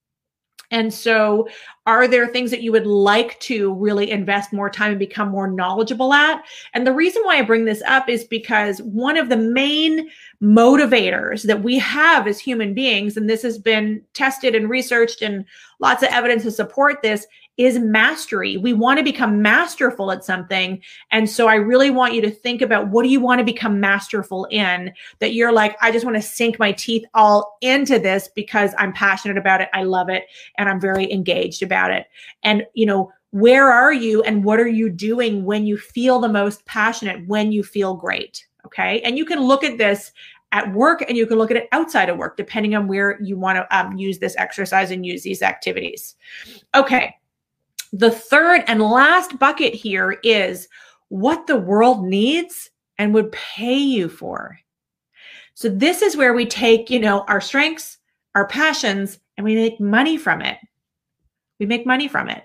And so are there things that you would like to really invest more time and become more knowledgeable at? And the reason why I bring this up is because one of the main motivators that we have as human beings, and this has been tested and researched and lots of evidence to support this, is mastery. We want to become masterful at something. And so I really want you to think about, what do you want to become masterful in, that you're like, I just want to sink my teeth all into this because I'm passionate about it. I love it. And I'm very engaged about it. And, you know, where are you and what are you doing when you feel the most passionate, when you feel great? Okay. And you can look at this at work and you can look at it outside of work, depending on where you want to um, use this exercise and use these activities. Okay. The third and last bucket here is what the world needs and would pay you for. So this is where we take, you know, our strengths, our passions, and we make money from it. We make money from it.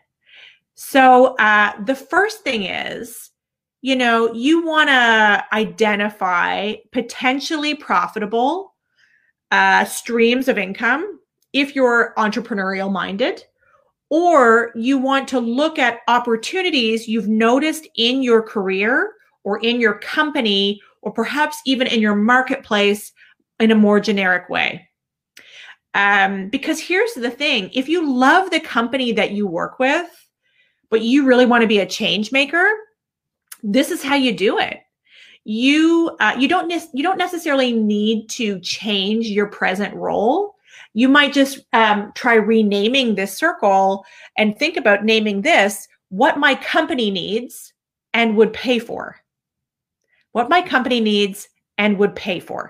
So uh, the first thing is, you know, you want to identify potentially profitable uh, streams of income if you're entrepreneurial minded. Or you want to look at opportunities you've noticed in your career or in your company, or perhaps even in your marketplace in a more generic way. Um, because here's the thing, if you love the company that you work with, but you really want to be a change maker, this is how you do it. You, uh, you don't ne- you don't necessarily need to change your present role. You might just um, try renaming this circle and think about naming this what my company needs and would pay for. What my company needs and would pay for.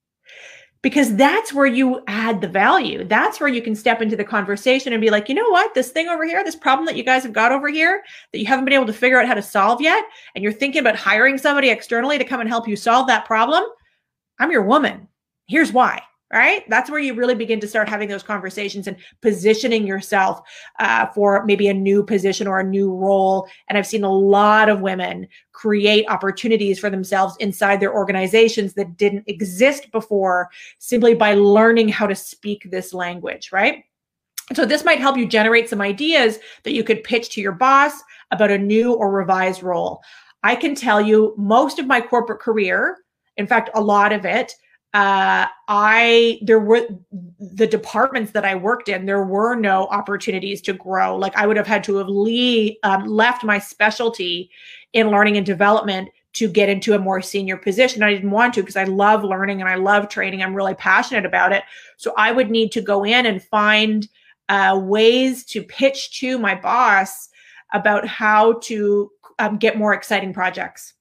Because that's where you add the value. That's where you can step into the conversation and be like, you know what, this thing over here, this problem that you guys have got over here that you haven't been able to figure out how to solve yet, and you're thinking about hiring somebody externally to come and help you solve that problem, I'm your woman. Here's why. Right? That's where you really begin to start having those conversations and positioning yourself uh, for maybe a new position or a new role. And I've seen a lot of women create opportunities for themselves inside their organizations that didn't exist before, simply by learning how to speak this language, right? So this might help you generate some ideas that you could pitch to your boss about a new or revised role. I can tell you most of my corporate career, in fact, a lot of it, Uh, I, there were the departments that I worked in, there were no opportunities to grow. Like I would have had to have le- um, left my specialty in learning and development to get into a more senior position. I didn't want to, because I love learning and I love training. I'm really passionate about it. So I would need to go in and find uh, ways to pitch to my boss about how to um, get more exciting projects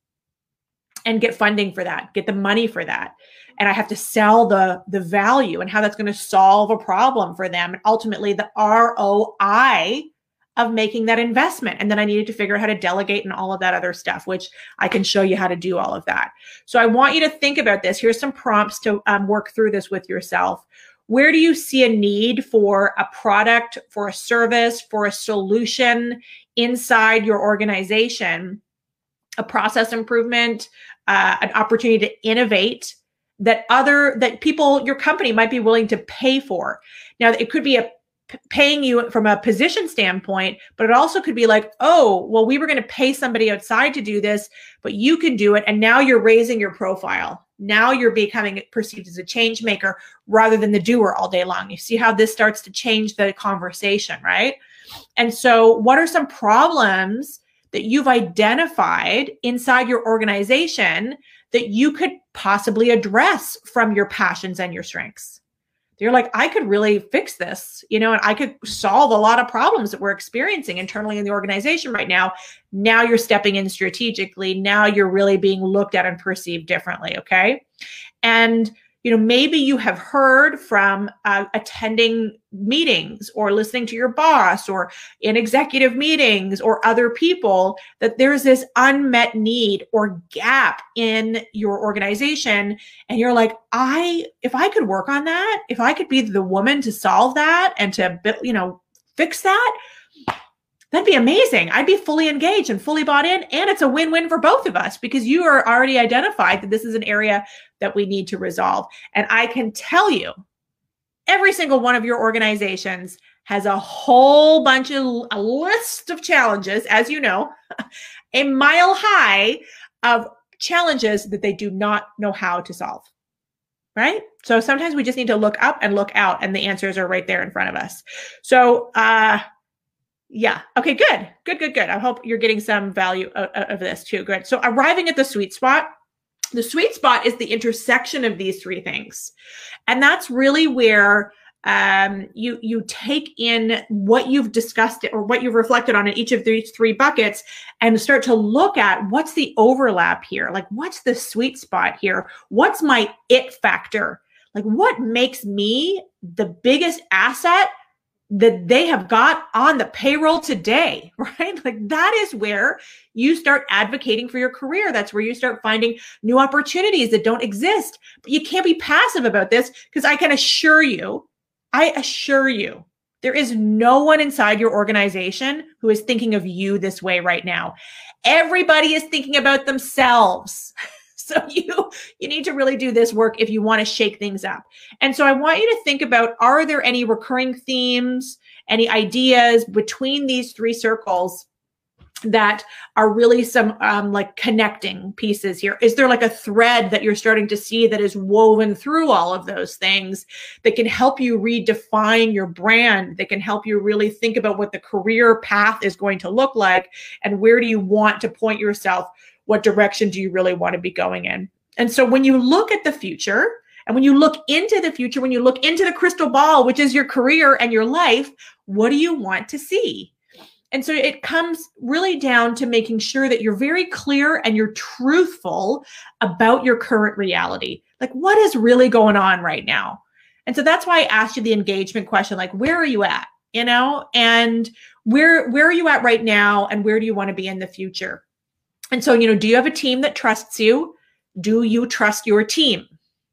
and get funding for that, get the money for that. And I have to sell the, the value and how that's going to solve a problem for them. And ultimately the R O I of making that investment. And then I needed to figure out how to delegate and all of that other stuff, which I can show you how to do all of that. So I want you to think about this. Here's some prompts to um, work through this with yourself. Where do you see a need for a product, for a service, for a solution inside your organization, a process improvement, uh, an opportunity to innovate, that other, that people, your company might be willing to pay for. Now, it could be a paying you from a position standpoint, but it also could be like, oh, well, we were going to pay somebody outside to do this, but you can do it. And now you're raising your profile. Now you're becoming perceived as a change maker rather than the doer all day long. You see how this starts to change the conversation, right? And so what are some problems that you've identified inside your organization that you could possibly address from your passions and your strengths? You're like, I could really fix this, you know, and I could solve a lot of problems that we're experiencing internally in the organization right now. Now you're stepping in strategically. Now you're really being looked at and perceived differently. Okay. And You know, maybe you have heard from uh, attending meetings or listening to your boss or in executive meetings or other people that there's this unmet need or gap in your organization. And you're like, I, if I could work on that, if I could be the woman to solve that and to, you know, fix that, that'd be amazing. I'd be fully engaged and fully bought in. And it's a win-win for both of us because you are already identified that this is an area that we need to resolve. And I can tell you, every single one of your organizations has a whole bunch of, a list of challenges, as you know, a mile high of challenges that they do not know how to solve. Right? So sometimes we just need to look up and look out, and the answers are right there in front of us. So, uh, yeah. Okay, good. Good, good, good. I hope you're getting some value of, of this too. Good. So arriving at the sweet spot, the sweet spot is the intersection of these three things. And that's really where um, you, you take in what you've discussed or what you've reflected on in each of these three buckets and start to look at what's the overlap here? Like, what's the sweet spot here? What's my it factor? Like, what makes me the biggest asset that they have got on the payroll today, right? Like that is where you start advocating for your career. That's where you start finding new opportunities that don't exist. But you can't be passive about this because I can assure you, I assure you, there is no one inside your organization who is thinking of you this way right now. Everybody is thinking about themselves. So you, you need to really do this work if you want to shake things up. And so I want you to think about, are there any recurring themes, any ideas between these three circles that are really some um, like connecting pieces here? Is there like a thread that you're starting to see that is woven through all of those things that can help you redefine your brand, that can help you really think about what the career path is going to look like and where do you want to point yourself? What direction do you really want to be going in? And so when you look at the future and when you look into the future, when you look into the crystal ball, which is your career and your life, what do you want to see? And so it comes really down to making sure that you're very clear and you're truthful about your current reality. Like what is really going on right now? And so that's why I asked you the engagement question, like, where are you at? You know, and where, where are you at right now? And where do you want to be in the future? And so, you know, do you have a team that trusts you? Do you trust your team?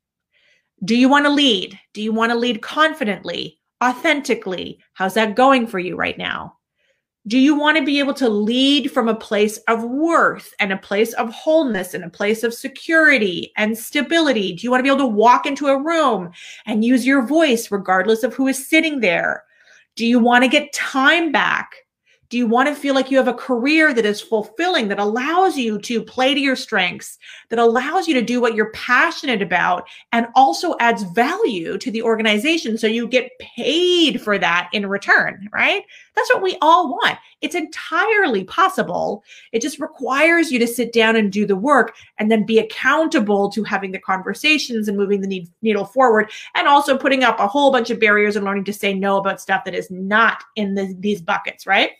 Do you want to lead? Do you want to lead confidently, authentically? How's that going for you right now? Do you want to be able to lead from a place of worth and a place of wholeness and a place of security and stability? Do you want to be able to walk into a room and use your voice regardless of who is sitting there? Do you want to get time back? Do you want to feel like you have a career that is fulfilling, that allows you to play to your strengths, that allows you to do what you're passionate about, and also adds value to the organization so you get paid for that in return, right? That's what we all want. It's entirely possible. It just requires you to sit down and do the work and then be accountable to having the conversations and moving the needle forward, and also putting up a whole bunch of barriers and learning to say no about stuff that is not in the, these buckets, right?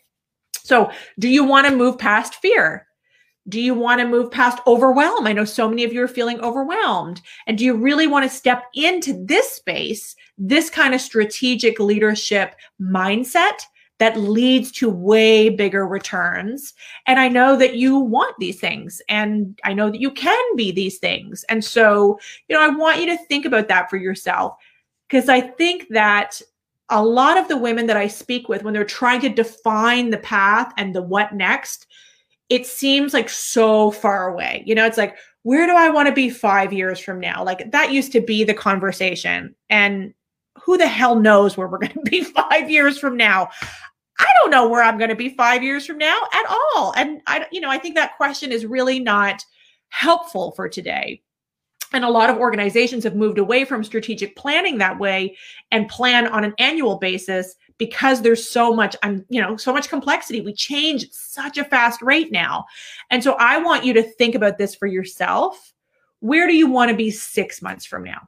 So do you want to move past fear? Do you want to move past overwhelm? I know so many of you are feeling overwhelmed. And do you really want to step into this space, this kind of strategic leadership mindset that leads to way bigger returns? And I know that you want these things, and I know that you can be these things. And so, you know, I want you to think about that for yourself, because I think that a lot of the women that I speak with, when they're trying to define the path and the what next, it seems like so far away. You know, it's like, where do I want to be five years from now? Like that used to be the conversation. And who the hell knows where we're going to be five years from now? I don't know where I'm going to be five years from now at all. And I, you know, I think that question is really not helpful for today. And a lot of organizations have moved away from strategic planning that way and plan on an annual basis because there's so much, um, you know, so much complexity. We change at such a fast rate now. And so I want you to think about this for yourself. Where do you want to be six months from now?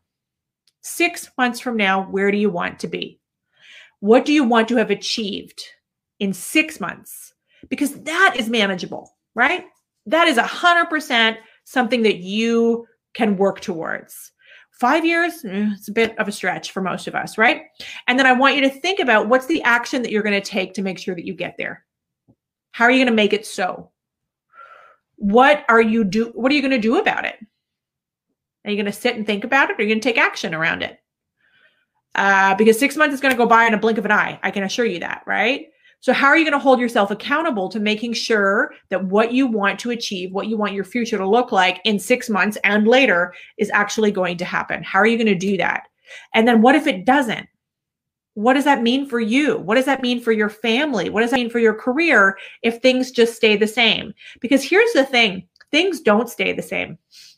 Six months from now, where do you want to be? What do you want to have achieved in six months? Because that is manageable, right? That is one hundred percent something that you can work towards. Five years, eh, it's a bit of a stretch for most of us, right? And then I want you to think about what's the action that you're going to take to make sure that you get there. How are you going to make it so? What are you do? What are you going to do about it? Are you going to sit and think about it, or are you going to take action around it? Uh, because six months is going to go by in a blink of an eye. I can assure you that, right? So how are you going to hold yourself accountable to making sure that what you want to achieve, what you want your future to look like in six months and later is actually going to happen? How are you going to do that? And then what if it doesn't? What does that mean for you? What does that mean for your family? What does that mean for your career if things just stay the same? Because here's the thing, things don't stay the same.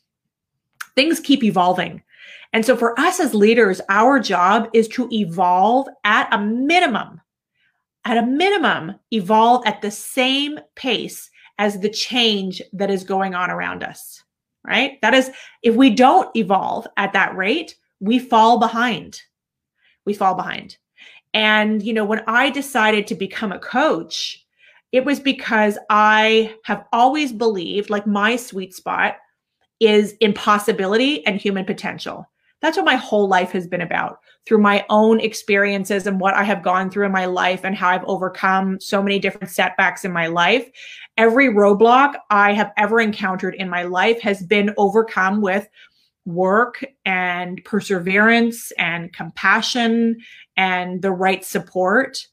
Things keep evolving. And so for us as leaders, our job is to evolve at a minimum. At a minimum, evolve at the same pace as the change that is going on around us, right? That is, if we don't evolve at that rate, we fall behind. We fall behind. And, you know, when I decided to become a coach, it was because I have always believed, like, my sweet spot is impossibility and human potential. That's what my whole life has been about, through my own experiences and what I have gone through in my life and how I've overcome so many different setbacks in my life. Every roadblock I have ever encountered in my life has been overcome with work and perseverance and compassion and the right support.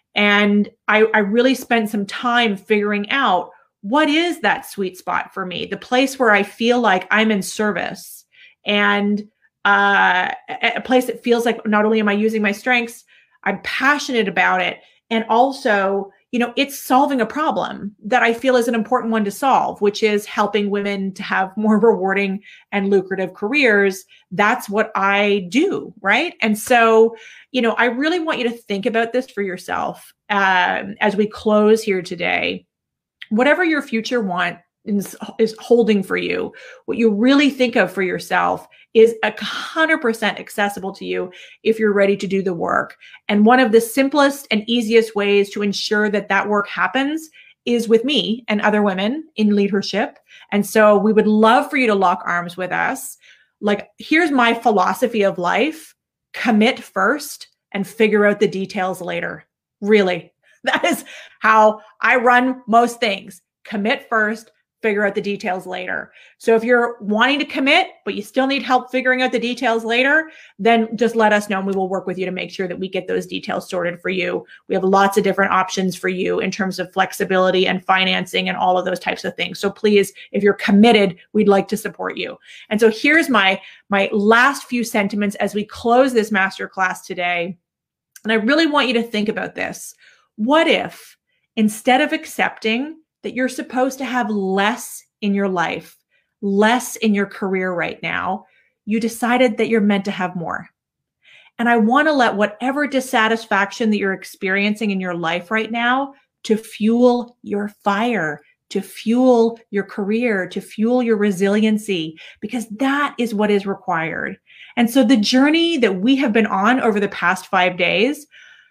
And I, I really spent some time figuring out, what is that sweet spot for me? The place where I feel like I'm in service, and uh, a place that feels like not only am I using my strengths, I'm passionate about it. And also, you know, it's solving a problem that I feel is an important one to solve, which is helping women to have more rewarding and lucrative careers. That's what I do, right? And so, you know, I really want you to think about this for yourself um, as we close here today. Whatever your future want is, is holding for you, what you really think of for yourself is one hundred percent accessible to you if you're ready to do the work. And one of the simplest and easiest ways to ensure that that work happens is with me and other women in leadership. And so we would love for you to lock arms with us. Like, here's my philosophy of life: commit first and figure out the details later. Really, that is how I run most things. Commit first, figure out the details later. So if you're wanting to commit, but you still need help figuring out the details later, then just let us know and we will work with you to make sure that we get those details sorted for you. We have lots of different options for you in terms of flexibility and financing and all of those types of things. So please, if you're committed, we'd like to support you. And so here's my, my last few sentiments as we close this masterclass today. And I really want you to think about this. What if, instead of accepting that you're supposed to have less in your life, less in your career right now, you decided that you're meant to have more? And I want to let whatever dissatisfaction that you're experiencing in your life right now to fuel your fire, to fuel your career, to fuel your resiliency, because that is what is required. And so the journey that we have been on over the past five days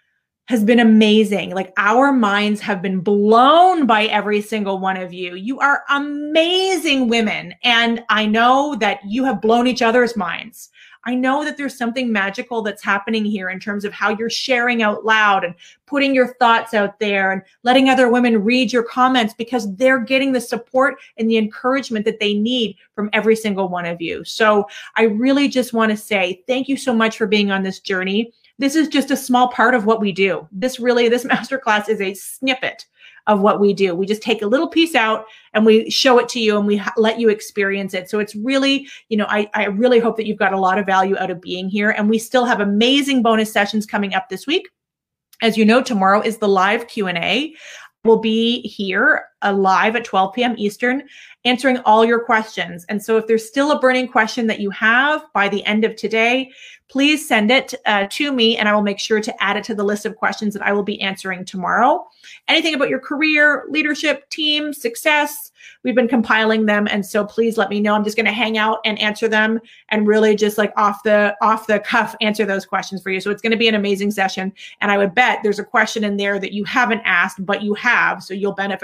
has been amazing. Like, our minds have been blown by every single one of you. You are amazing women. And I know that you have blown each other's minds. I know that there's something magical that's happening here in terms of how you're sharing out loud and putting your thoughts out there and letting other women read your comments, because they're getting the support and the encouragement that they need from every single one of you. So I really just want to say thank you so much for being on this journey. This is just a small part of what we do. This really, this masterclass is a snippet of what we do. We just take a little piece out and we show it to you and we ha- let you experience it. So it's really, you know, I, I really hope that you've got a lot of value out of being here. And we still have amazing bonus sessions coming up this week. As you know, tomorrow is the live Q and A. We'll be here uh, live at twelve p.m. Eastern, answering all your questions. And so if there's still a burning question that you have by the end of today, please send it uh, to me and I will make sure to add it to the list of questions that I will be answering tomorrow. Anything about your career, leadership, team, success, we've been compiling them. And so please let me know. I'm just going to hang out and answer them and really just like off the off the cuff answer those questions for you. So it's going to be an amazing session. And I would bet there's a question in there that you haven't asked, but you have. So you'll benefit from attending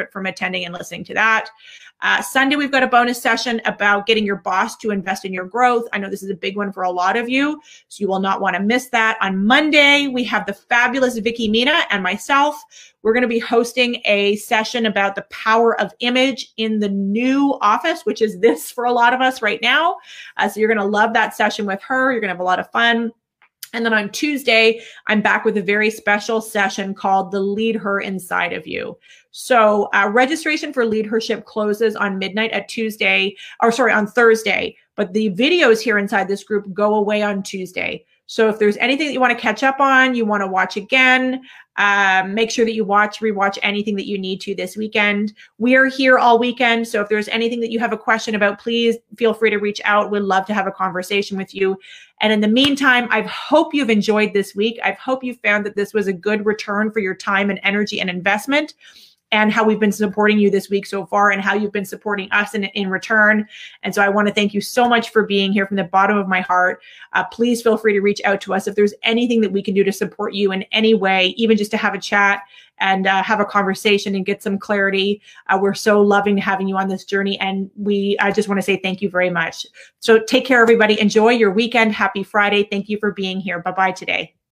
attending and listening to that. Uh, Sunday, we've got a bonus session about getting your boss to invest in your growth. I know this is a big one for a lot of you, so you will not want to miss that. On Monday, we have the fabulous Vicky Mina and myself. We're going to be hosting a session about the power of image in the new office, which is this for a lot of us right now. Uh, so you're going to love that session with her. You're going to have a lot of fun. And then on Tuesday, I'm back with a very special session called the Lead Her Inside of You. So uh, registration for leadership closes on midnight at Tuesday, or sorry, on Thursday. But the videos here inside this group go away on Tuesday. So if there's anything that you want to catch up on, you want to watch again, um, make sure that you watch, rewatch anything that you need to this weekend. We are here all weekend. So if there's anything that you have a question about, please feel free to reach out. We'd love to have a conversation with you. And in the meantime, I hope you've enjoyed this week. I hope you found that this was a good return for your time and energy and investment, and how we've been supporting you this week so far, and how you've been supporting us in, in return. And so I want to thank you so much for being here from the bottom of my heart. Uh, please feel free to reach out to us if there's anything that we can do to support you in any way, even just to have a chat and uh, have a conversation and get some clarity. Uh, we're so loving having you on this journey. And we, I just want to say thank you very much. So take care, everybody. Enjoy your weekend. Happy Friday. Thank you for being here. Bye-bye today.